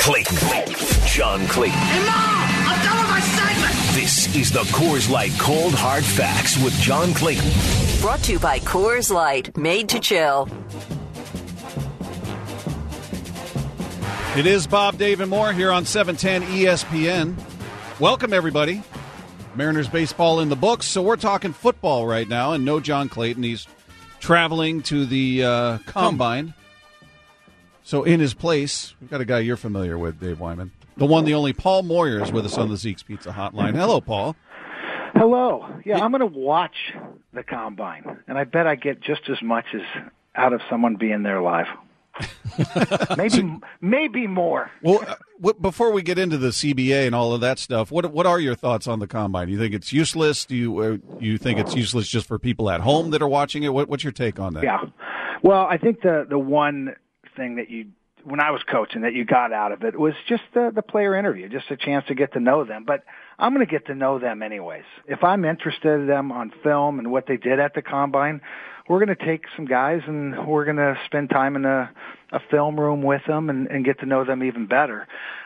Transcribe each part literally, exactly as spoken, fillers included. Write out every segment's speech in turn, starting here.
Clayton. John Clayton. Hey, Mom! I'm done with my segment! This is the Coors Light Cold Hard Facts with John Clayton. Brought to you by Coors Light, made to chill. It is Bob, Dave, and more here on seven ten E S P N. Welcome, everybody. Mariners baseball in the books, so we're talking football right now, and no John Clayton. He's traveling to the uh, Combine. So in his place, we've got a guy you're familiar with, Dave Wyman. The one, the only, Paul Moyer is with us on the Zeke's Pizza Hotline. Hello, Paul. Hello. Yeah, I'm going to watch the Combine, and I bet I get just as much as out of someone being there live. maybe so, maybe more. Well, uh, w- before we get into the C B A and all of that stuff, what what are your thoughts on the Combine? You think it's useless? Do you uh, you think it's useless just for people at home that are watching it? What, what's your take on that? Yeah. Well, I think the the one thing that you, when I was coaching, that you got out of it was just the, the player interview, just a chance to get to know them. But I'm going to get to know them anyways. If I'm interested in them on film and what they did at the Combine, we're going to take some guys and we're going to spend time in a, a film room with them and, and get to know them even better.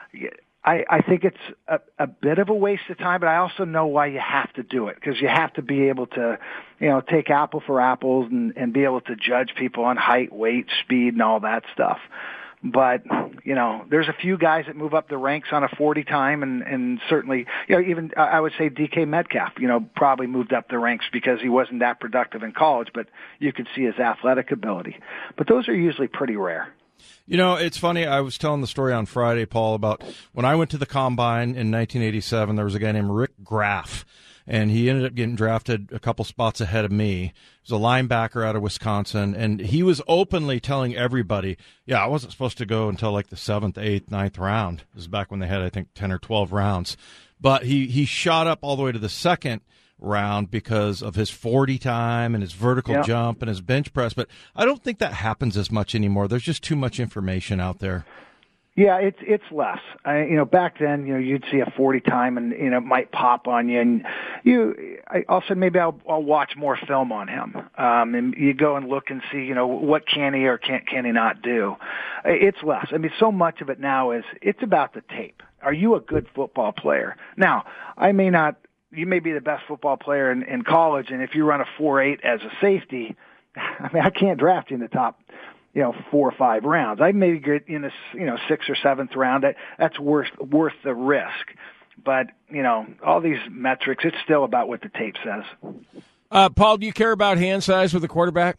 I, I think it's a, a bit of a waste of time, but I also know why you have to do it, because you have to be able to, you know, take apple for apples and, and be able to judge people on height, weight, speed, and all that stuff. But, you know, there's a few guys that move up the ranks on a forty time, and, and certainly, you know, even I would say D K Metcalf, you know, probably moved up the ranks because he wasn't that productive in college, but you could see his athletic ability. But those are usually pretty rare. You know, it's funny. I was telling the story on Friday, Paul, about when I went to the Combine in nineteen eighty-seven, there was a guy named Rick Graff, and he ended up getting drafted a couple spots ahead of me. He was a linebacker out of Wisconsin, and he was openly telling everybody, yeah, I wasn't supposed to go until like the seventh, eighth, ninth round. This is back when they had, I think, ten or twelve rounds. But he, he shot up all the way to the second round because of his forty time and his vertical yeah. jump and his bench press. But I don't think that happens as much anymore. There's just too much information out there. Yeah, it's it's less. I, you know, back then, you know, you'd see a forty time and, you know, it might pop on you, and you. I also maybe I'll, I'll watch more film on him, um, and you go and look and see, you know, what can he or can can he not do. It's less. I mean, so much of it now is it's about the tape. Are you a good football player? Now, I may not. You may be the best football player in, in college, and if you run a four eight as a safety, I mean, I can't draft you in the top, you know, four or five rounds. I maybe get in a, you know, sixth or seventh round. That, that's worth worth the risk. But, you know, all these metrics, it's still about what the tape says. Uh, Paul, do you care about hand size with the quarterback?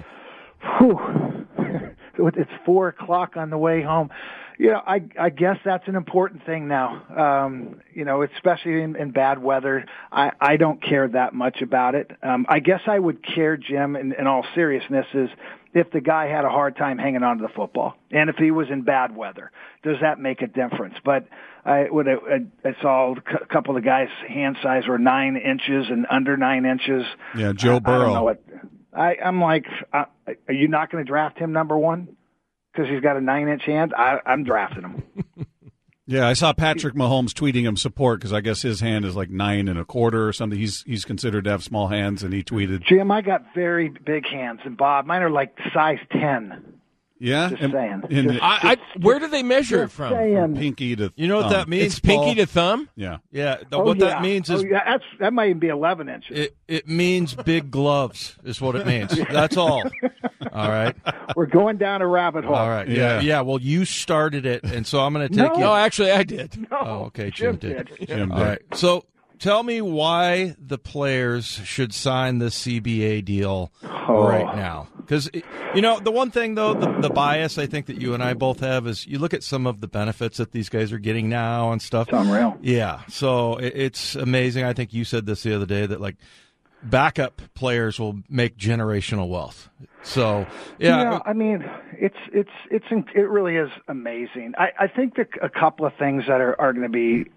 Whew. It's four o'clock on the way home. You know, I, I guess that's an important thing now. Um, you know, especially in, in bad weather. I, I don't care that much about it. Um, I guess I would care, Jim, in, in all seriousness, is if the guy had a hard time hanging on to the football, and if he was in bad weather. Does that make a difference? But I, when I, I saw a couple of guys' hand size were nine inches and under nine inches. Yeah, Joe Burrow. I, I don't know what, I, I'm like, uh, are you not going to draft him number one? Because he's got a nine-inch hand, I, I'm drafting him. Yeah, I saw Patrick Mahomes tweeting him support because I guess his hand is like nine and a quarter or something. He's he's considered to have small hands, and he tweeted, Jim, I got very big hands, and Bob, mine are like size ten. Yeah, just and, saying. And just, I, I, where do they measure it from? from pinky to you know what thumb. that means? It's pinky Paul? to thumb. Yeah, yeah. The, oh, what yeah. that means is oh, yeah, that's, that might even be eleven inches. It it means big gloves is what it means. That's all. All right. We're going down a rabbit hole. All right. Yeah. Yeah. Yeah. Well, you started it, and so I'm going to take No. you. No, actually, I did. No, Oh, okay. Jim, Jim did. did. Jim All did. right. So tell me why the players should sign this C B A deal Oh. right now. Because, you know, the one thing, though, the, the bias I think that you and I both have is you look at some of the benefits that these guys are getting now and stuff. It's unreal. Yeah. So it, it's amazing. I think you said this the other day that, like, backup players will make generational wealth. So, yeah. Yeah, I mean, it's it's it's it really is amazing. I, I think that a couple of things that are, are going to be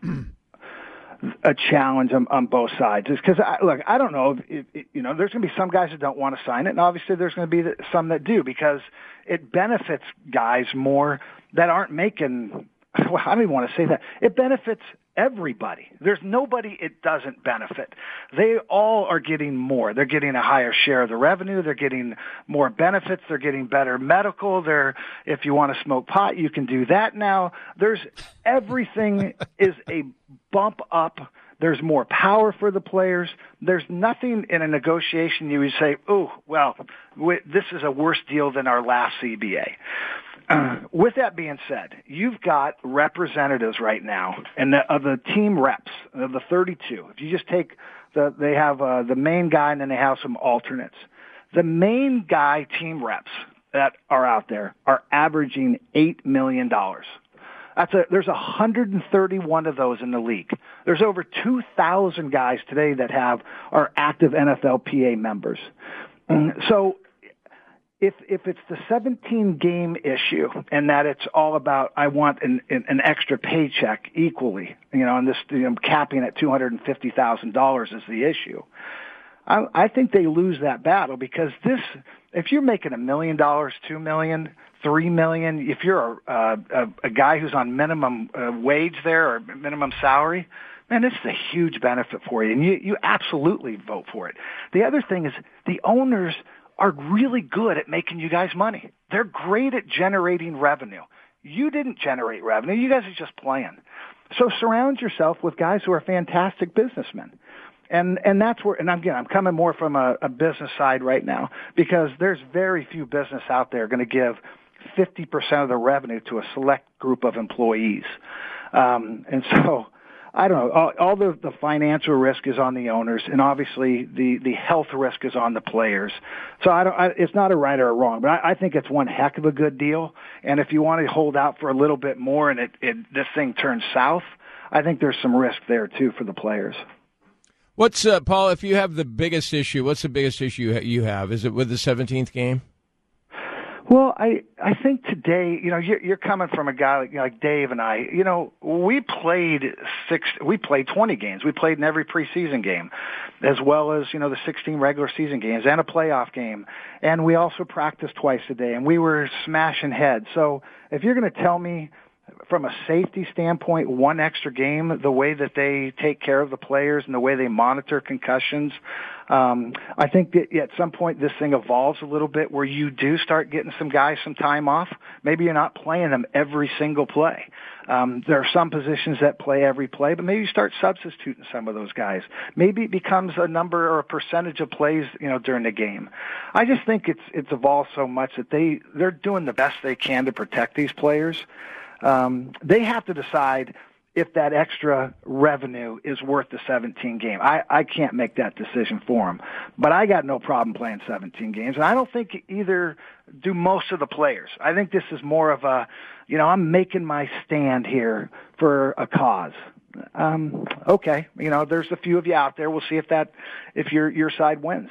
a challenge on, on both sides is because, look, I don't know, if, if, you know, there's going to be some guys that don't want to sign it, and obviously there's going to be some that do because it benefits guys more that aren't making well, I don't even want to say that. It benefits everybody. There's nobody it doesn't benefit. They all are getting more. They're getting a higher share of the revenue. They're getting more benefits. They're getting better medical. They're, if you want to smoke pot, you can do that now. There's everything is a bump up. There's more power for the players. There's nothing in a negotiation you would say, oh, well, this is a worse deal than our last C B A. Uh, with that being said, you've got representatives right now, and the, of the team reps, of the thirty-two. If you just take the, they have uh, the main guy, and then they have some alternates. The main guy team reps that are out there are averaging eight million dollars. That's a, there's one hundred thirty-one of those in the league. There's over two thousand guys today that have are active N F L P A members. So if if it's the seventeen game issue and that it's all about I want an an, an extra paycheck equally, you know, and this you know, capping at two hundred fifty thousand dollars is the issue. I, I think they lose that battle because this, if you're making a million dollars, two million, three million, if you're a, a, a guy who's on minimum uh, wage there or minimum salary, man, this is a huge benefit for you, and you, you absolutely vote for it. The other thing is the owners are really good at making you guys money. They're great at generating revenue. You didn't generate revenue. You guys are just playing. So surround yourself with guys who are fantastic businessmen. And and that's where, and again, I'm coming more from a, a business side right now because there's very few business out there going to give fifty percent of the revenue to a select group of employees. Um, and so, I don't know, all, all the, the financial risk is on the owners, and obviously the, the health risk is on the players. So I don't, I, it's not a right or a wrong, but I, I think it's one heck of a good deal. And if you want to hold out for a little bit more and it, it this thing turns south, I think there's some risk there too for the players. What's, uh, Paul, if you have the biggest issue, what's the biggest issue you have? Is it with the seventeenth game? Well, I I think today, you know, you're, you're coming from a guy like, you know, like Dave and I. You know, we played six, we played twenty games. We played in every preseason game, as well as you know the sixteen regular season games and a playoff game. And we also practiced twice a day, and we were smashing heads. So if you're going to tell me, from a safety standpoint, one extra game, the way that they take care of the players and the way they monitor concussions, um, I think that at some point this thing evolves a little bit where you do start getting some guys some time off. Maybe you're not playing them every single play. Um, there are some positions that play every play, but maybe you start substituting some of those guys. Maybe it becomes a number or a percentage of plays, you know, during the game. I just think it's it's evolved so much that they they're doing the best they can to protect these players. Um, they have to decide if that extra revenue is worth the seventeen game. I, I can't make that decision for them, but I got no problem playing seventeen games. And I don't think either do most of the players. I think this is more of a, you know, I'm making my stand here for a cause. Um, okay. You know, there's a few of you out there. We'll see if that, if your, your side wins.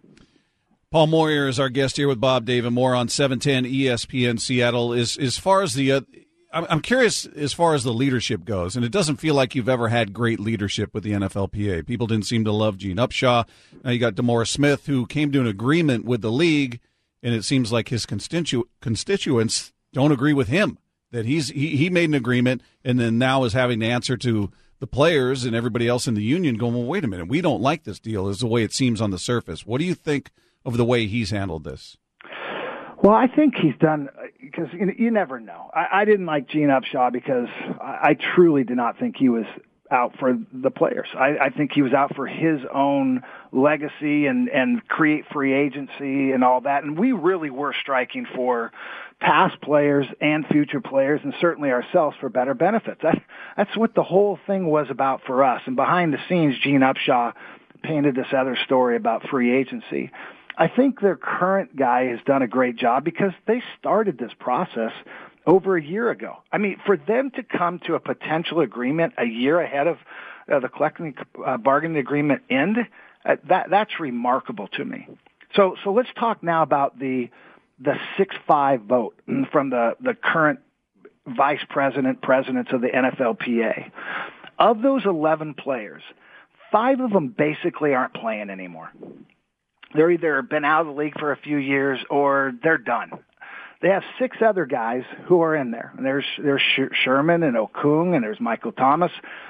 Paul Moyer is our guest here with Bob, Dave, and more on seven ten E S P N Seattle. Is, as far as the, uh, I'm curious as far as the leadership goes, and it doesn't feel like you've ever had great leadership with the N F L P A. People didn't seem to love Gene Upshaw. Now you got DeMaurice Smith, who came to an agreement with the league, and it seems like his constitu- constituents don't agree with him, that he's he, he made an agreement and then now is having to answer to the players and everybody else in the union going, well, wait a minute, we don't like this deal, is the way it seems on the surface. What do you think of the way he's handled this? Well, I think he's done, because you, you never know. I, I didn't like Gene Upshaw because I, I truly did not think he was out for the players. I, I think he was out for his own legacy and, and create free agency and all that. And we really were striking for past players and future players, and certainly ourselves, for better benefits. That, that's what the whole thing was about for us. And behind the scenes, Gene Upshaw painted this other story about free agency. I think their current guy has done a great job because they started this process over a year ago. I mean, for them to come to a potential agreement a year ahead of uh, the collective uh, bargaining agreement end, uh, that that's remarkable to me. So, so let's talk now about the the six five vote from the, the current vice president, presidents of the N F L P A. Of those eleven players, five of them basically aren't playing anymore. They're either been out of the league for a few years or they're done. they have six other guys who are in there. And there's there's Sherman and Okung and there's Michael Thomas.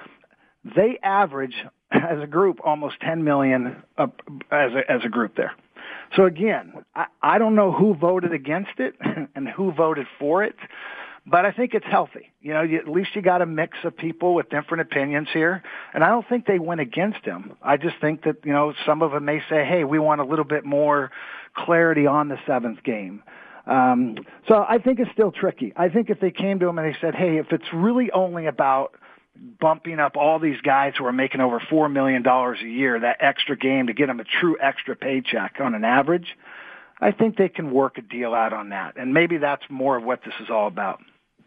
They average as a group almost ten million uh, as a, as a group there. So again, I, I don't know who voted against it and who voted for it, but I think it's healthy. You know, you, at least you got a mix of people with different opinions here, and I don't think they went against him. I just think that, you know, some of them may say, hey, we want a little bit more clarity on the seventh game. Um, so I think it's still tricky. I think if they came to him and they said, hey, if it's really only about bumping up all these guys who are making over four million dollars a year, that extra game to get them a true extra paycheck on an average, I think they can work a deal out on that. And maybe that's more of what this is all about.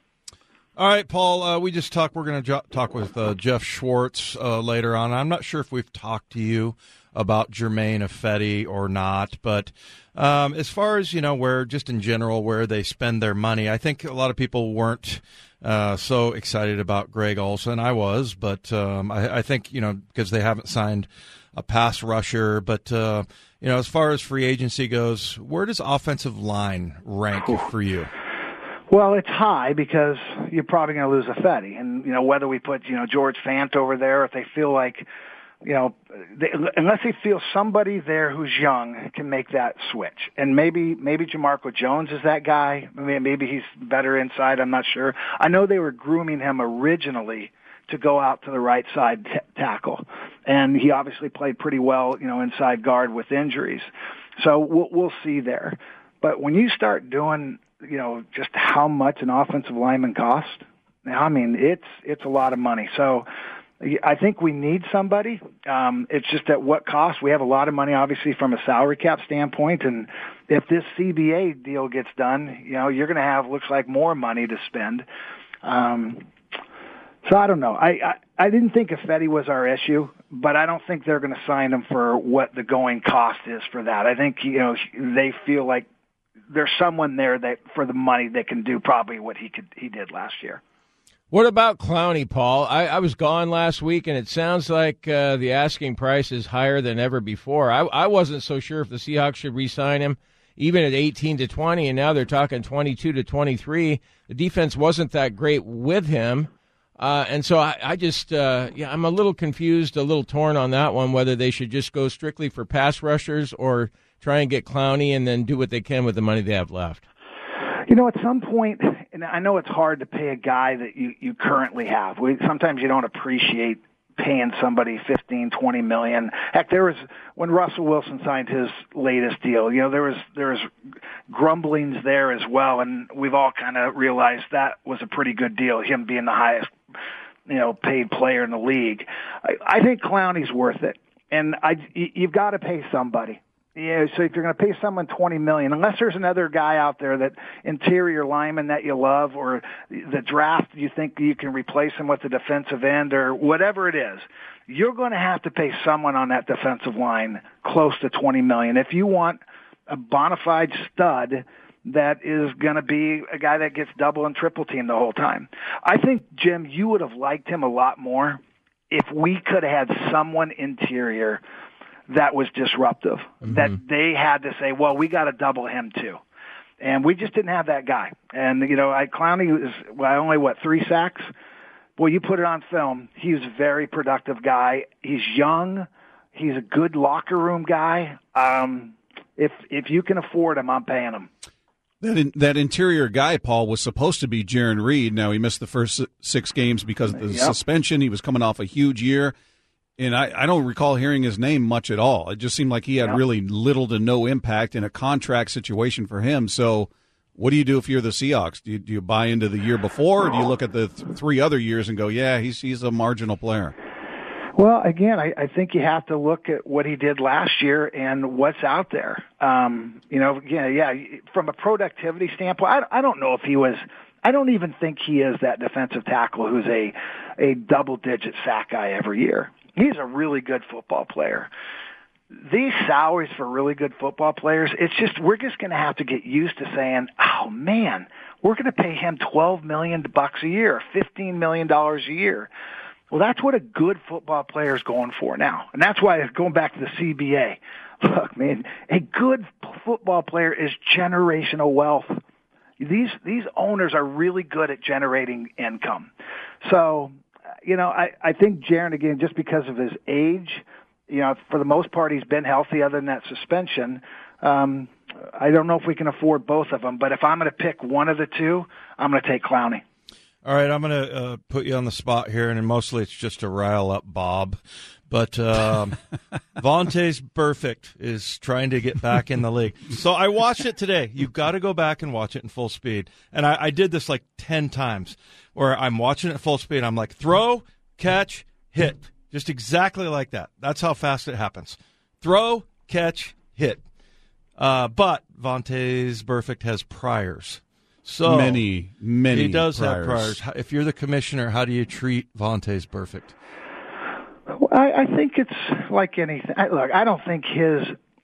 All right, Paul, uh, we just talked. We're going to jo- talk with uh, Jeff Schwartz uh, later on. I'm not sure if we've talked to you about Germain Ifedi or not, but um, as far as, you know, where just in general where they spend their money, I think a lot of people weren't uh, so excited about Greg Olsen. I was, but um, I, I think, you know, because they haven't signed a pass rusher. But, uh, you know, as far as free agency goes, where does offensive line rank for you? Well, it's high because you're probably going to lose Ifedi. And, you know, whether we put, you know, George Fant over there, if they feel like, you know, they, unless they feel somebody there who's young can make that switch. And maybe maybe Jamarco Jones is that guy. I mean, maybe he's better inside. I'm not sure. I know they were grooming him originally to go out to the right side t- tackle. And he obviously played pretty well, you know, inside guard with injuries. So we'll, we'll see there. But when you start doing, you know, just how much an offensive lineman costs, I mean, it's it's a lot of money. So I think we need somebody. Um, it's just at what cost. We have a lot of money, obviously, from a salary cap standpoint. And if this C B A deal gets done, you know, you're going to have, looks like, more money to spend. Um, so I don't know. I, I, I didn't think Ifedi was our issue, but I don't think they're going to sign him for what the going cost is for that. I think, you know, they feel like there's someone there that for the money that can do probably what he could he did last year. What about Clowney, Paul? I, I was gone last week, and it sounds like uh, the asking price is higher than ever before. I, I wasn't so sure if the Seahawks should re-sign him, even at eighteen to twenty, and now they're talking twenty-two to twenty-three. The defense wasn't that great with him, uh, and so I, I just, uh, yeah, I'm a little confused, a little torn on that one, whether they should just go strictly for pass rushers or try and get Clowney and then do what they can with the money they have left. You know, at some point, and I know it's hard to pay a guy that you, you currently have. We, sometimes you don't appreciate paying somebody fifteen, twenty million. Heck, there was, when Russell Wilson signed his latest deal, you know, there was, there was grumblings there as well. And we've all kind of realized that was a pretty good deal, him being the highest, you know, paid player in the league. I, I think Clowney's worth it. And I, you've got to pay somebody. Yeah, so if you're going to pay someone twenty million dollars, unless there's another guy out there, that interior lineman that you love, or the draft you think you can replace him with a defensive end, or whatever it is, you're going to have to pay someone on that defensive line close to twenty million dollars if you want a bona fide stud that is going to be a guy that gets double and triple teamed the whole time. I think, Jim, you would have liked him a lot more if we could have had someone interior that was disruptive, mm-hmm. that they had to say, well, we got to double him too. And we just didn't have that guy. And, you know, I, Clowney is well, only, what, three sacks? Boy, you put it on film. He's a very productive guy. He's young. He's a good locker room guy. Um, if if you can afford him, I'm paying him. That in, that interior guy, Paul, was supposed to be Jaron Reed. Now, he missed the first six games because of the yep. suspension. He was coming off a huge year. And I, I don't recall hearing his name much at all. It just seemed like he had yep. really little to no impact in a contract situation for him. So what do you do if you're the Seahawks? Do you, do you buy into the year before, or do you look at the th- three other years and go, yeah, he's he's a marginal player? Well, again, I, I think you have to look at what he did last year and what's out there. Um, you know, yeah, yeah, from a productivity standpoint, I, I don't know if he was – I don't even think he is that defensive tackle who's a, a double-digit sack guy every year. He's a really good football player. These salaries for really good football players, it's just, we're just going to have to get used to saying, oh man, we're going to pay him twelve million bucks a year, fifteen million dollars a year. Well, that's what a good football player is going for now. And that's why, going back to the C B A, look, man, a good football player is generational wealth. These these owners are really good at generating income. So, you know, I, I think Jaron, again, just because of his age, you know, for the most part, he's been healthy other than that suspension. Um, I don't know if we can afford both of them, but if I'm going to pick one of the two, I'm going to take Clowney. All right, I'm going to uh, put you on the spot here, and mostly it's just to rile up Bob. But um, Vontaze Burfict is trying to get back in the league. So I watched it today. You've got to go back and watch it in full speed. And I, I did this like ten times where I'm watching it at full speed. I'm like, throw, catch, hit. Just exactly like that. That's how fast it happens. Throw, catch, hit. Uh, but Vontaze Burfict has priors. So many, many He does priors. have priors. If you're the commissioner, how do you treat Vontaze Burfict? Well, I, I think it's like anything. I, look, I don't think his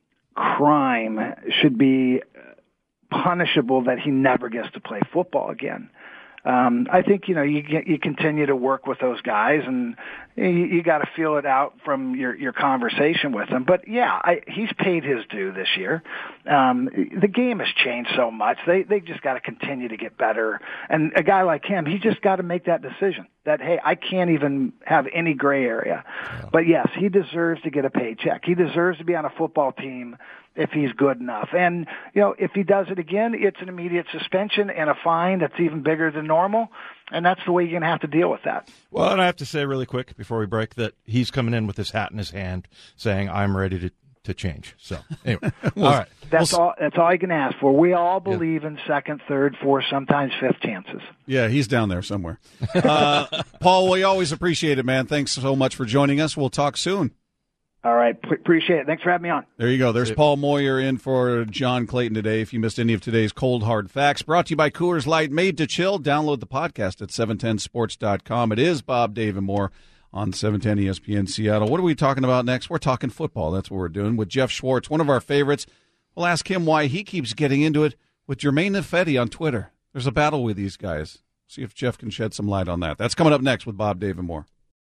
crime should be punishable that he never gets to play football again. Um, I think, you know, you get, you continue to work with those guys, and you, you got to feel it out from your, your conversation with them. But yeah, I, he's paid his due this year. Um, the game has changed so much. They they just got to continue to get better. And a guy like him, he just got to make that decision that, hey, I can't even have any gray area. Yeah. But yes, he deserves to get a paycheck. He deserves to be on a football team if he's good enough. And, you know, if he does it again, it's an immediate suspension and a fine that's even bigger than normal. And that's the way you're going to have to deal with that. Well, and I have to say really quick before we break that he's coming in with his hat in his hand saying, I'm ready to, to change. So, anyway. well, all right. That's well, all That's all you can ask for. We all believe yeah. in second, third, fourth, sometimes fifth chances. Yeah, he's down there somewhere. Uh, Paul, we always appreciate it, man. Thanks so much for joining us. We'll talk soon. All right. P- appreciate it. Thanks for having me on. There you go. There's Paul Moyer in for John Clayton today. If you missed any of today's Cold Hard Facts, brought to you by Coors Light, made to chill. Download the podcast at seven ten sports dot com. It is Bob, Dave, and more on seven ten E S P N Seattle. What are we talking about next? We're talking football. That's what we're doing with Jeff Schwartz, one of our favorites. We'll ask him why he keeps getting into it with Jermaine Nefetti on Twitter. There's a battle with these guys. See if Jeff can shed some light on that. That's coming up next with Bob, Dave, and more.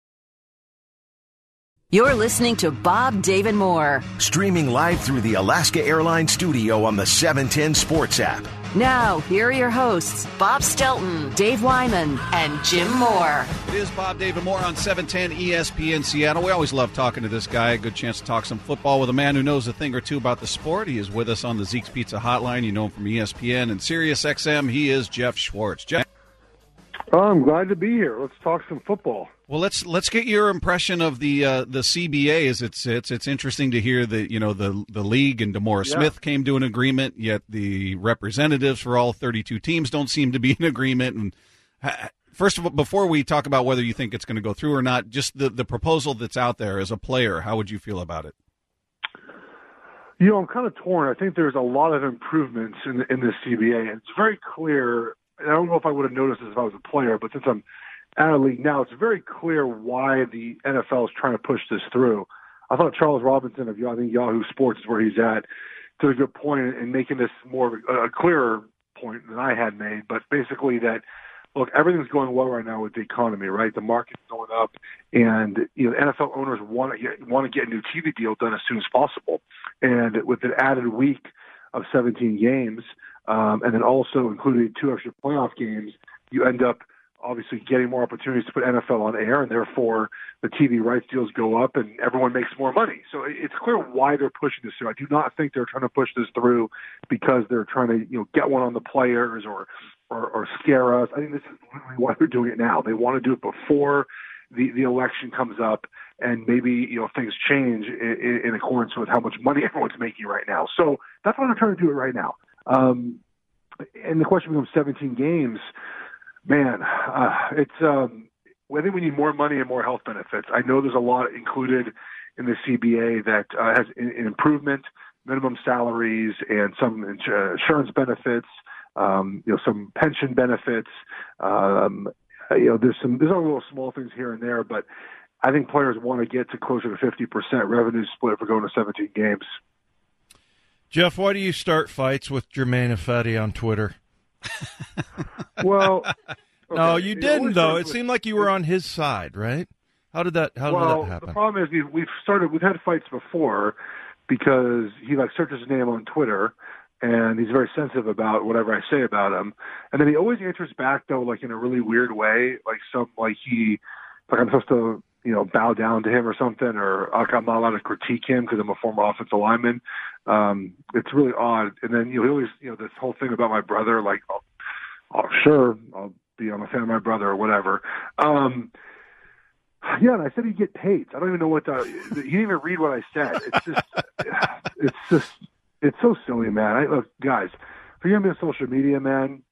You're listening to Bob, Dave, and More. Streaming live through the Alaska Airlines studio on the seven ten Sports app. Now, here are your hosts, Bob Stelton, Dave Wyman, and Jim Moore. It is Bob, Dave, and More on seven ten E S P N Seattle. We always love talking to this guy. A good chance to talk some football with a man who knows a thing or two about the sport. He is with us on the Zeke's Pizza Hotline. You know him from E S P N and Sirius X M. He is Jeff Schwartz. Jeff. Oh, I'm glad to be here. Let's talk some football. Well, let's let's get your impression of the uh, the C B A. As it's it's it's interesting to hear that, you know, the the league and DeMaurice yeah. Smith came to an agreement, yet the representatives for all thirty-two teams don't seem to be in agreement. And uh, first of all, before we talk about whether you think it's going to go through or not, just the the proposal that's out there as a player, how would you feel about it? You know, I'm kind of torn. I think there's a lot of improvements in in the C B A, and it's very clear. I don't know if I would have noticed this if I was a player, but since I'm out of league now, it's very clear why the N F L is trying to push this through. I thought Charles Robinson of I think Yahoo Sports is where he's at, did a good point in making this more of a, a clearer point than I had made. But basically that, look, everything's going well right now with the economy, right? The market's going up, and you know, N F L owners want to get, want to get a new T V deal done as soon as possible. And with an added week of seventeen games, um, and then also including two extra playoff games, you end up obviously getting more opportunities to put N F L on air, and therefore the T V rights deals go up and everyone makes more money. So it's clear why they're pushing this through. I do not think they're trying to push this through because they're trying to, you know, get one on the players or, or, or scare us. I think this is literally why they're doing it now. They want to do it before the, the election comes up, and maybe, you know, things change in, in accordance with how much money everyone's making right now. So that's why they're trying to do it right now. Um, and the question becomes seventeen games. Man, uh, it's. Um, I think we need more money and more health benefits. I know there's a lot included in the C B A that uh, has an improvement, minimum salaries, and some insurance benefits. Um, you know, some pension benefits. Um, you know, there's some. There's all little small things here and there, but I think players want to get to closer to fifty percent revenue split for going to seventeen games. Jeff, why do you start fights with Jermaine Nefetti on Twitter? Well, okay. No, you didn't, though. It seemed like you were on his side, right? How did that? How well, did that happen? The problem is we've started. We've had fights before because he like searches his name on Twitter, and he's very sensitive about whatever I say about him. And then he always answers back though, like in a really weird way, like some like he, like I'm supposed to, you know, bow down to him or something, or like I'm not allowed to critique him because I'm a former offensive lineman. Um, it's really odd. And then you know, he always, you know, this whole thing about my brother, like, oh, oh sure, I'll be on the fan of my brother or whatever. Um, yeah, and I said he'd get paid. I don't even know what the, he didn't even read what I said. It's just, it's just. It's so silly, man. I, look, guys, if you're going to be on social media, man,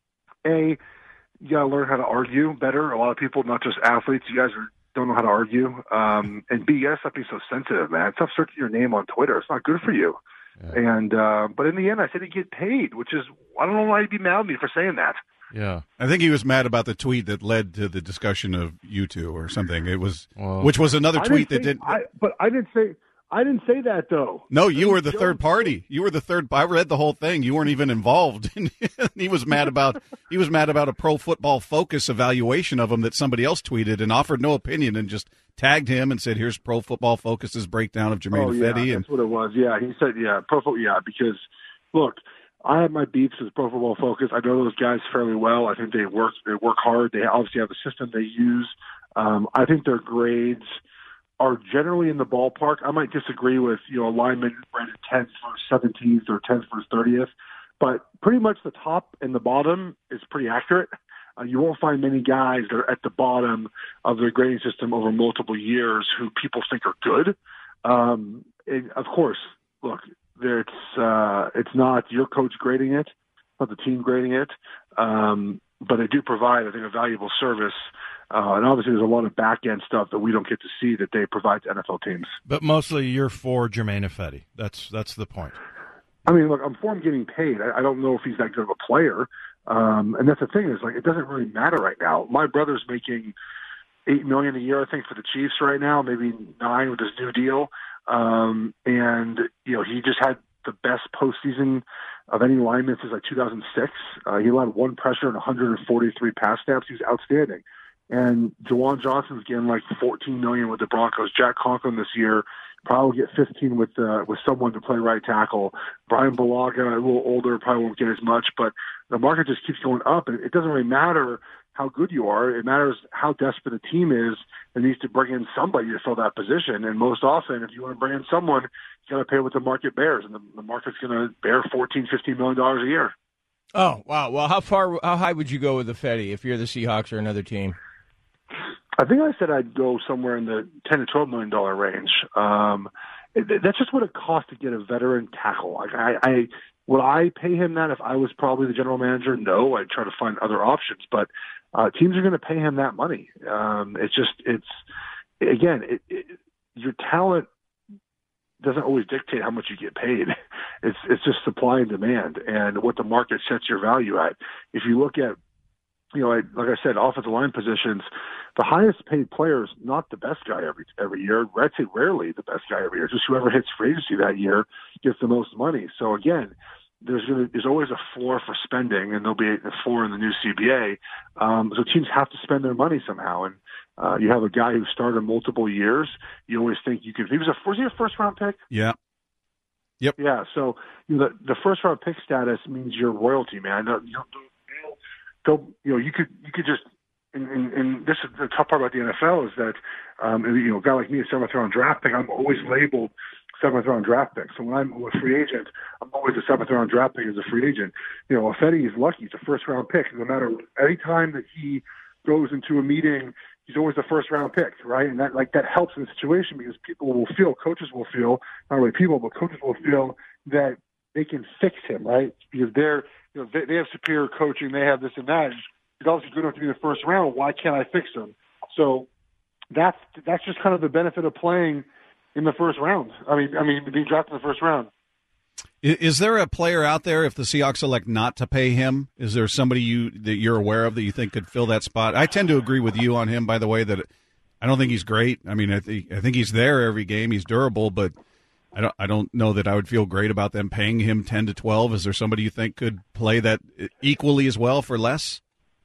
A, you got to learn how to argue better. A lot of people, not just athletes, you guys are, don't know how to argue. Um, and B, you got to stop being so sensitive, man. Stop searching your name on Twitter. It's not good for you. Yeah. And uh, But in the end, I said he'd get paid, which is, I don't know why he'd be mad at me for saying that. Yeah. I think he was mad about the tweet that led to the discussion of you two or something. It was, well, which was another tweet that didn't. I, but I didn't say. I didn't say that, though. No, you were the third party. You were the third. I read the whole thing. You weren't even involved. he was mad about. He was mad about a Pro Football Focus evaluation of him that somebody else tweeted and offered no opinion and just tagged him and said, "Here's Pro Football Focus's breakdown of Jermaine oh, Ifedi." Yeah, and that's what it was. Yeah, he said, "Yeah, Pro Football." Yeah, because look, I have my beefs with Pro Football Focus. I know those guys fairly well. I think they work. They work hard. They obviously have a system they use. Um, I think their grades are generally in the ballpark. I might disagree with, you know, a lineman rated tenth for seventeenth or tenth for thirtieth, but pretty much the top and the bottom is pretty accurate. Uh, you won't find many guys that are at the bottom of their grading system over multiple years who people think are good. Um, and of course, look, it's uh, it's not your coach grading it, not the team grading it, um, but they do provide, I think, a valuable service. Uh, and obviously there's a lot of back-end stuff that we don't get to see that they provide to N F L teams. But mostly you're for Jermaine Ifedi. That's that's the point. I mean, look, I'm for him getting paid. I, I don't know if he's that good of a player. Um, and that's the thing is, like, it doesn't really matter right now. My brother's making eight million dollars a year, I think, for the Chiefs right now, maybe nine with his new deal. Um, and, you know, he just had the best postseason of any lineman since, like, two thousand six. Uh, he allowed one pressure and one hundred forty-three pass snaps. He was outstanding. And Juwan Johnson's getting like fourteen million dollars with the Broncos. Jack Conklin this year probably get fifteen with uh, with someone to play right tackle. Brian Bulaga, a little older, probably won't get as much, but the market just keeps going up. And it doesn't really matter how good you are. It matters how desperate the team is and needs to bring in somebody to fill that position. And most often, if you want to bring in someone, you got to pay what the market bears. And the, the market's going to bear fourteen, fifteen million dollars a year. Oh, wow. Well, how far, how high would you go with Ifedi if you're the Seahawks or another team? I think I said I'd go somewhere in the ten to twelve million dollar range. Um, it, that's just what it costs to get a veteran tackle. Like I, I, would I pay him that if I was probably the general manager? No, I'd try to find other options. But uh, teams are going to pay him that money. Um, it's just, it's again, it, it, your talent doesn't always dictate how much you get paid. It's it's just supply and demand, and what the market sets your value at. If you look at, you know, like I said, offensive line positions, the highest paid player is not the best guy every every year. I'd say rarely the best guy every year. Just whoever hits free agency that year gets the most money. So again, there's gonna, there's always a floor for spending, and there'll be a floor in the new C B A. Um, so teams have to spend their money somehow. And uh, you have a guy who started multiple years. You always think you could. He was a was he a first round pick? Yeah. Yep. Yeah. So you know, the the first round pick status means you're royalty, man. You don't, Go, you know, you could, you could just, and, and, and this is the tough part about the N F L is that, um, you know, a guy like me, a seventh round draft pick, I'm always labeled seventh round draft pick. So when I'm a free agent, I'm always a seventh round draft pick as a free agent. You know, Ifedi is lucky; he's a first round pick. No matter any time that he goes into a meeting, he's always the first round pick, right? And that like that helps in the situation because people will feel, coaches will feel, not only people, but coaches will feel that they can fix him, right? Because they're You know, they, they have superior coaching. They have this and that. He's obviously good enough to be in the first round. Why can't I fix him? So that's that's just kind of the benefit of playing in the first round. I mean, I mean, being drafted in the first round. Is there a player out there, if the Seahawks elect not to pay him, is there somebody you that you're aware of that you think could fill that spot? I tend to agree with you on him, by the way, that I don't think he's great. I mean, I think I think he's there every game. He's durable, but I don't. I don't know that I would feel great about them paying him ten to twelve. Is there somebody you think could play that equally as well for less?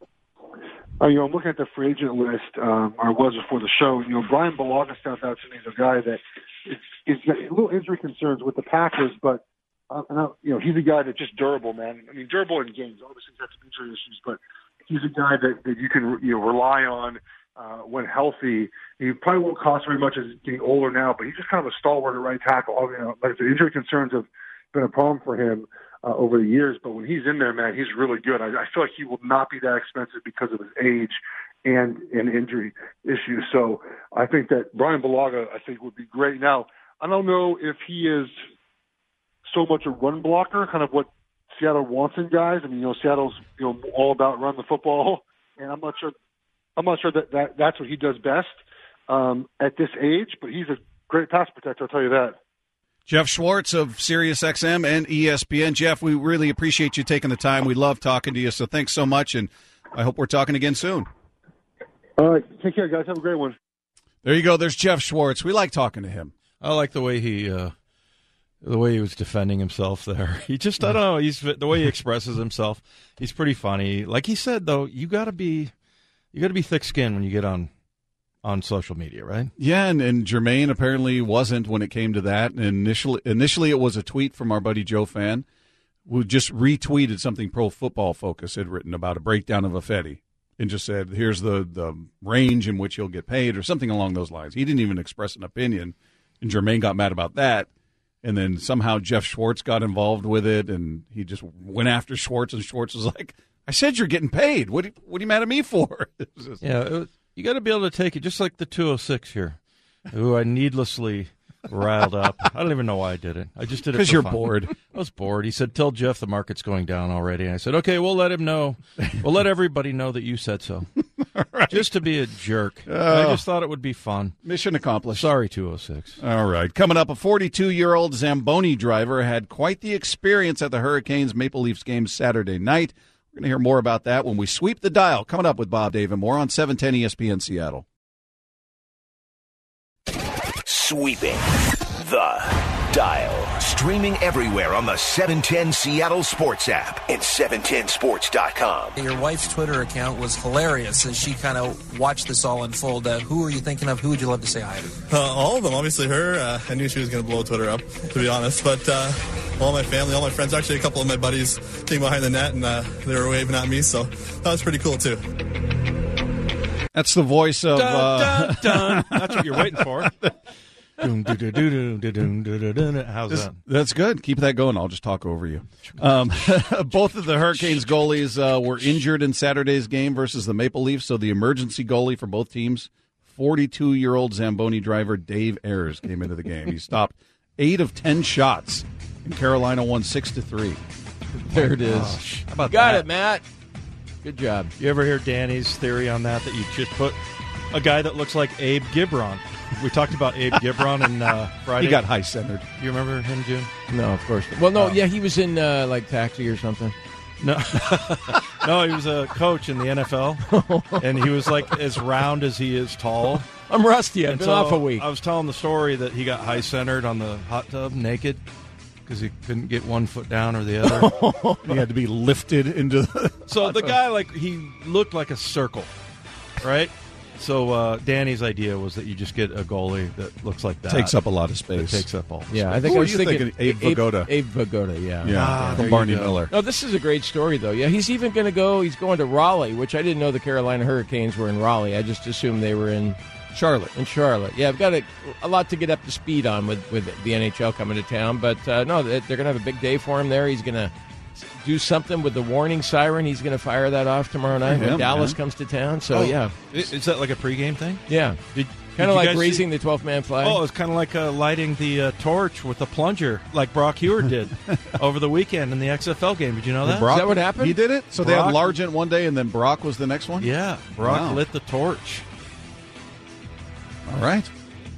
Uh, you know, I'm looking at the free agent list, um, or was before the show. You know, Brian Bulaga stands out to me as a guy that is, is got a little injury concerns with the Packers, but uh, and I, you know, he's a guy that's just durable, man. I mean, durable in games. Obviously, he's got some injury issues, but he's a guy that, that you can you know rely on uh, when healthy. He probably won't cost very much as he's getting older now, but he's just kind of a stalwart at right tackle. You know, like the injury concerns have been a problem for him uh, over the years, but when he's in there, man, he's really good. I, I feel like he will not be that expensive because of his age and an injury issue. So I think that Brian Bulaga, I think, would be great. Now, I don't know if he is so much a run blocker, kind of what Seattle wants in guys. I mean, you know, Seattle's you know all about run the football, and I'm not sure. I'm not sure that, that that's what he does best um, at this age. But he's a great pass protector, I'll tell you that. Jeff Schwartz of Sirius X M and E S P N. Jeff, we really appreciate you taking the time. We love talking to you, so thanks so much, and I hope we're talking again soon. All right, take care, guys. Have a great one. There you go. There's Jeff Schwartz. We like talking to him. I like the way he, uh, the way he was defending himself there. He just, I don't know. He's the way he expresses himself. He's pretty funny. Like he said, though, you got to be, you got to be thick-skinned when you get on, on social media, right? Yeah, and, and Jermaine apparently wasn't when it came to that. And initially, initially, it was a tweet from our buddy Joe Fan, who just retweeted something Pro Football Focus had written about a breakdown of Effetti. And just said, here's the, the range in which you'll get paid or something along those lines. He didn't even express an opinion, and Jermaine got mad about that. And then somehow Jeff Schwartz got involved with it, and he just went after Schwartz, and Schwartz was like, I said you're getting paid. What, what are you mad at me for? Just, yeah, it was, you got to be able to take it, just like the two oh six here, who I needlessly riled up. I don't even know why I did it. I just did it because for you're fun. bored. I was bored. He said, tell Jeff the market's going down already. And I said, okay, we'll let him know. We'll let everybody know that you said so. Right. Just to be a jerk. Uh, I just thought it would be fun. Mission accomplished. Sorry, two oh six. All right. Coming up, a forty-two-year-old Zamboni driver had quite the experience at the Hurricanes Maple Leafs game Saturday night. We're going to hear more about that when we sweep the dial. Coming up with Bob, Dave, and more on seven ten E S P N Seattle. Sweeping the dial. Streaming everywhere on the seven ten Seattle Sports app and seven ten sports dot com. Your wife's Twitter account was hilarious as she kind of watched this all unfold. Uh, who are you thinking of? Who would you love to say hi to? Uh, all of them. Obviously her. Uh, I knew she was going to blow Twitter up, to be honest. But uh, all my family, all my friends, actually a couple of my buddies came behind the net and uh, they were waving at me. So that was pretty cool, too. That's the voice of... Dun, uh... dun, dun. That's what you're waiting for. How's that? That's good. Keep that going. I'll just talk over you. Um, both of the Hurricanes goalies uh, were injured in Saturday's game versus the Maple Leafs, so the emergency goalie for both teams, forty-two-year-old Zamboni driver Dave Ayers, came into the game. He stopped eight of ten shots, and Carolina won six to three. There it is. Gosh. How about Got that? it, Matt. Good job. You ever hear Danny's theory on that, that you just put a guy that looks like Abe Gibron? We talked about Abe Gibron in uh, Friday. He got high-centered. You remember him, June? No, of course not. Well, no, Oh. yeah, he was in, uh, like, Taxi or something. No, no, he was a coach in the N F L, and he was, like, as round as he is tall. I'm rusty. I've And been so off a week. I was telling the story that he got high-centered on the hot tub naked because he couldn't get one foot down or the other. He had to be lifted into the... So the guy, like, he looked like a circle, right? So uh, Danny's idea was that you just get a goalie that looks like that. Takes up a lot of space. That takes up all the Yeah, space. I think Who I are was you thinking, thinking? Abe Vigoda. Abe, Abe Vigoda, yeah. Yeah, Ah, from there Barney you go. Miller. No, this is a great story, though. Yeah, he's even going to go, he's going to Raleigh, which I didn't know the Carolina Hurricanes were in Raleigh. I just assumed they were in Charlotte. in Charlotte. Yeah, I've got a, a lot to get up to speed on with, with the N H L coming to town. But, uh, no, they're going to have a big day for him there. He's going to do something with the warning siren. He's going to fire that off tomorrow night Yeah, when Dallas man. comes to town. So, Oh, yeah. Is is that like a pregame thing? Yeah. Did, Kind did of you like guys see- raising the twelfth-man flag. Oh, it's kind of like uh, lighting the uh, torch with a plunger, like Brock Heward did over the weekend in the X F L game. Did you know that? Brock, Is that what happened? He did it? So they had Brock- Largent one day, and then Brock was the next one? Yeah, Brock Wow. lit the torch. All right.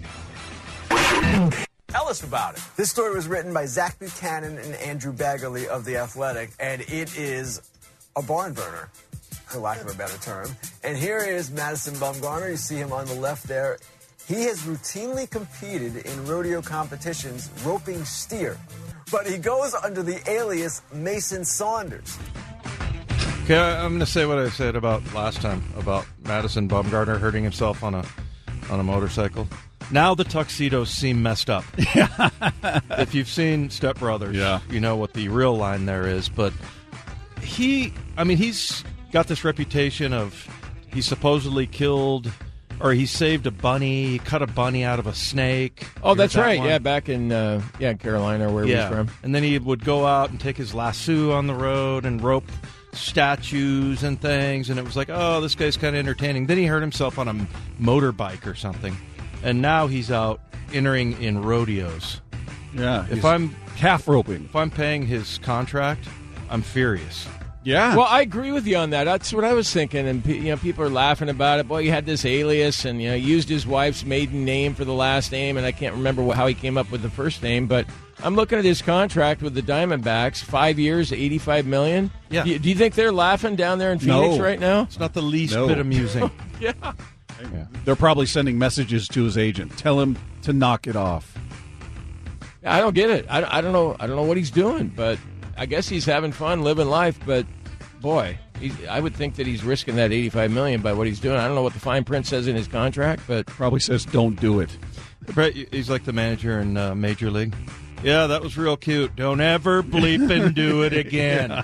Tell us about it. This story was written by Zach Buchanan and Andrew Baggerly of The Athletic, and it is a barn burner, for lack of a better term. And here is Madison Bumgarner. You see him on the left there. He has routinely competed in rodeo competitions roping steer, but he goes under the alias Mason Saunders. Okay, I- I'm going to say what I said about last time about Madison Bumgarner hurting himself on a on a motorcycle. Now the tuxedos seem messed up. If you've seen Step Brothers, yeah. you know what the real line there is. But he, I mean, he's got this reputation of he supposedly killed or he saved a bunny, he cut a bunny out of a snake. Oh, that's that right. one? Yeah, back in uh, yeah Carolina, where yeah. he's from. And then he would go out and take his lasso on the road and rope statues and things. And it was like, oh, this guy's kind of entertaining. Then he hurt himself on a motorbike or something. And now he's out entering in rodeos. Yeah, if I'm calf roping, if I'm paying his contract, I'm furious. Yeah. Well, I agree with you on that. That's what I was thinking, and you know, people are laughing about it. Boy, he had this alias, and you know, used his wife's maiden name for the last name, and I can't remember how he came up with the first name. But I'm looking at his contract with the Diamondbacks, five years, eighty-five million. Yeah. Do you, do you think they're laughing down there in Phoenix No. right now? It's not the least No. bit amusing. Yeah. Yeah. They're probably sending messages to his agent. Tell him to knock it off. I don't get it. I, I don't know. I don't know what he's doing, but I guess he's having fun, living life. But boy, he, I would think that he's risking that eighty-five million dollars by what he's doing. I don't know what the fine print says in his contract, but probably says don't do it. Brett, he's like the manager in uh, Major League. Yeah, that was real cute. Don't ever bleep and do it again. Yeah.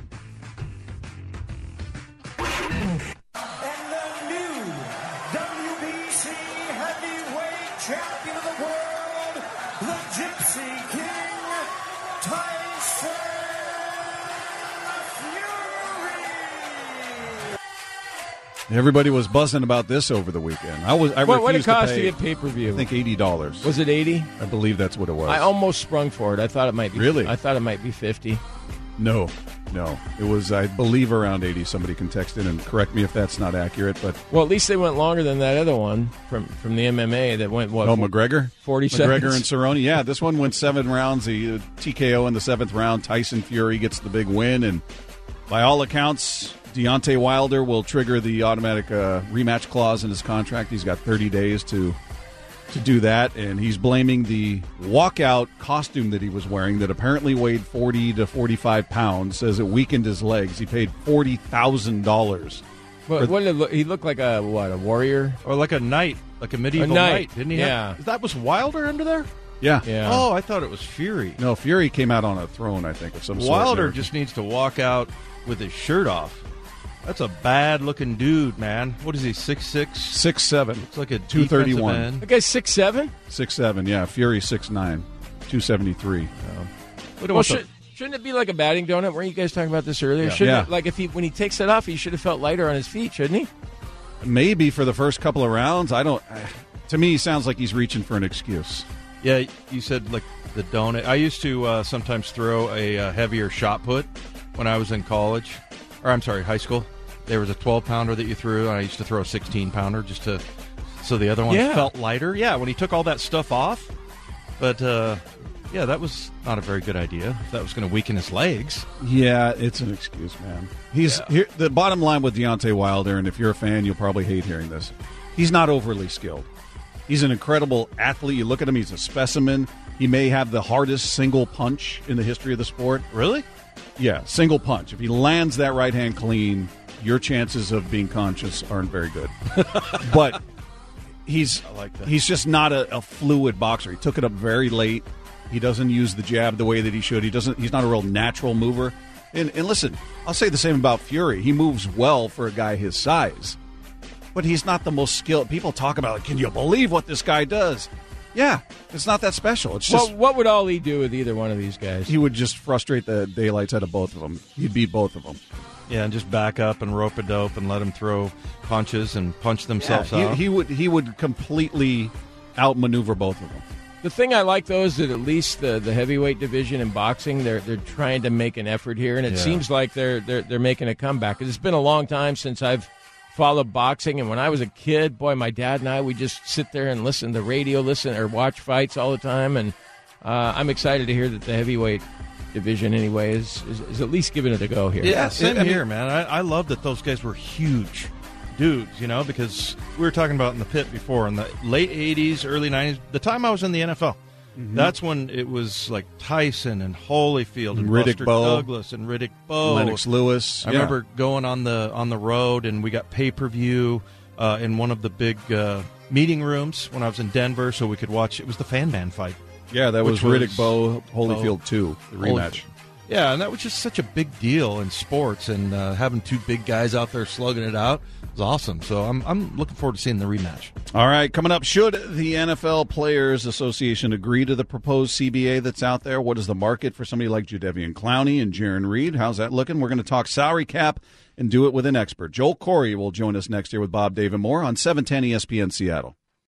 Champion of the world, the Gypsy King, Tyson Fury. Everybody was buzzing about this over the weekend. I was. I what, what did it refused to cost pay, to get pay per view? I think eighty dollars. Was it eighty? I believe that's what it was. I almost sprung for it. I thought it might be really. I thought it might be fifty. No, no. It was, I believe, around eighty. Somebody can text in and correct me if that's not accurate. But well, at least they went longer than that other one from from the M M A that went what? Oh, McGregor, forty McGregor seconds. and Cerrone. Yeah, this one went seven rounds. The uh, T K O in the seventh round. Tyson Fury gets the big win, and by all accounts, Deontay Wilder will trigger the automatic uh, rematch clause in his contract. He's got thirty days to to do that, and he's blaming the walkout costume that he was wearing that apparently weighed forty to forty-five pounds, says it weakened his legs. He paid forty thousand dollars. What, what did it look, he looked like a what? A warrior or like a knight, like a medieval a knight. knight, didn't he? Yeah, have, that was Wilder under there. Yeah. yeah. Oh, I thought it was Fury. No, Fury came out on a throne, I think, of some sort. Wilder just needs to walk out with his shirt off. That's a bad-looking dude, man. What is he, six six? six seven. It's like a two thirty-one. That guy's six seven? six seven, yeah. Fury six nine, two seventy-three. Oh. Well, should, shouldn't it be like a batting donut? Weren't you guys talking about this earlier? Yeah. Shouldn't Yeah. It, like if he when he takes it off, he should have felt lighter on his feet, shouldn't he? Maybe for the first couple of rounds. I don't. To me, he sounds like he's reaching for an excuse. Yeah, you said like the donut. I used to uh, sometimes throw a uh, heavier shot put when I was in college, or I'm sorry, high school. There was a twelve pounder that you threw, and I used to throw a sixteen pounder just to so the other one Yeah. felt lighter. Yeah, when he took all that stuff off. But uh, yeah, that was not a very good idea. If that was going to weaken his legs. Yeah, it's an excuse, man. He's Yeah. here. The bottom line with Deontay Wilder, and if you're a fan, you'll probably hate hearing this. He's not overly skilled. He's an incredible athlete. You look at him; he's a specimen. He may have the hardest single punch in the history of the sport. Really? Yeah, single punch. If he lands that right hand clean, your chances of being conscious aren't very good. But he's I like that. he's just not a, a fluid boxer. He took it up very late. He doesn't use the jab the way that he should. He doesn't. He's not a real natural mover. And, and listen, I'll say the same about Fury. He moves well for a guy his size, but he's not the most skilled. People talk about, like, can you believe what this guy does? Yeah, it's not that special. It's just Well, what would Ali do with either one of these guys? he would just frustrate the daylights out of both of them. He'd beat both of them. Yeah, and just back up and rope a dope and let them throw punches and punch themselves Yeah, out. he, he would he would completely outmaneuver both of them. The thing I like, though, is that at least the, the heavyweight division in boxing, they're they're trying to make an effort here, and it Yeah. seems like they're they're they're making a comeback. 'Cause it's been a long time since I've followed boxing, and when I was a kid, boy, my dad and I, we just sit there and listen to the radio, listen or watch fights all the time, and uh, I'm excited to hear that the heavyweight division, anyway, is, is, is at least giving it a go here. Yeah, same I mean- here, man. I, I love that those guys were huge dudes, you know, because we were talking about in the pit before, in the late eighties, early nineties, the time I was in the N F L. Mm-hmm. That's when it was like Tyson and Holyfield and Riddick Buster Bowe. Douglas and Riddick Bowe. Lennox Lewis. I yeah. remember going on the on the road and we got pay per view uh, in one of the big uh, meeting rooms when I was in Denver, so we could watch. It was the Fan Man fight. Yeah, that was Riddick Bowe Holyfield Bo, two, the rematch. Holyfield. Yeah, and that was just such a big deal in sports, and uh, having two big guys out there slugging it out was awesome. So I'm I'm looking forward to seeing the rematch. All right, coming up, should the N F L Players Association agree to the proposed C B A that's out there? What is the market for somebody like Jadeveon Clowney and Jarran Reed? How's that looking? We're going to talk salary cap and do it with an expert. Joel Corey will join us next year with Bob, Dave, and more on seven ten E S P N Seattle.